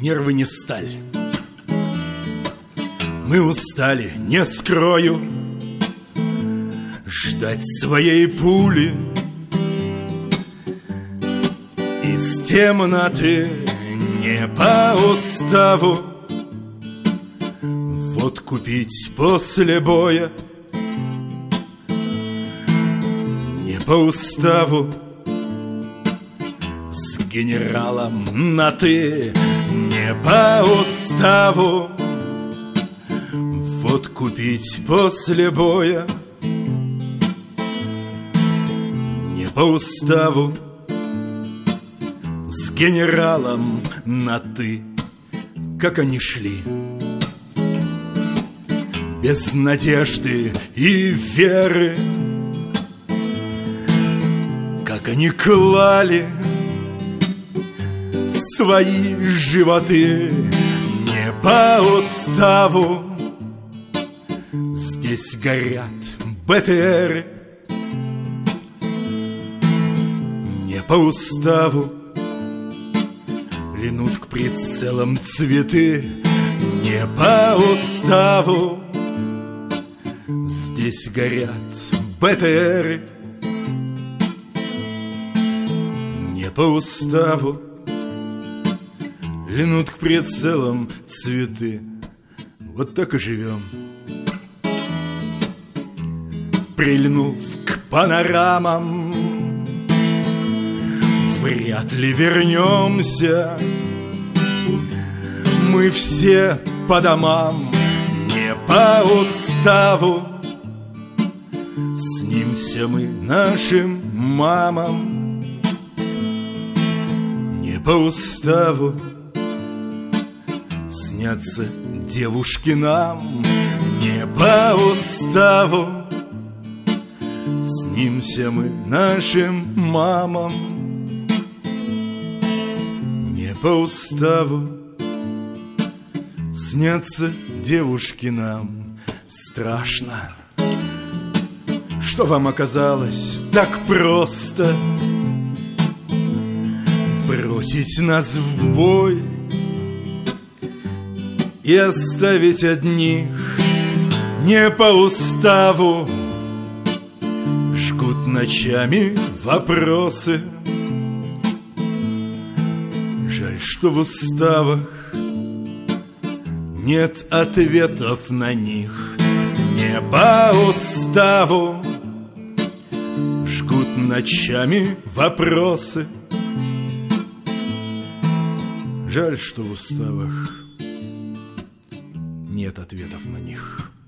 нервы не сталь. Мы устали, не скрою, ждать своей пули. Из темноты не по уставу водку пить после боя. Не по уставу с генералом на «ты». Не по уставу водку пить после боя. Не по уставу с генералом на «ты». Как они шли, без надежды и веры, как они клали свои животы. Не по уставу здесь горят БТРы. Не по уставу линут к прицелам цветы. Не по уставу здесь горят БТРы. Не по уставу линут к прицелам цветы. Вот так и живем, прильнув к панорамам. Вряд ли вернемся мы все по домам. Не по уставу снимся мы нашим мамам. Не по уставу снятся девушки нам. Не по уставу снимся мы нашим мамам. Не по уставу снятся девушки нам. Страшно, что вам оказалось так просто бросить нас в бой и оставить одних. Не по уставу жгут ночами вопросы. Жаль, что в уставах нет ответов на них. Не по уставу жгут ночами вопросы. Жаль, что в уставах нет ответов на них.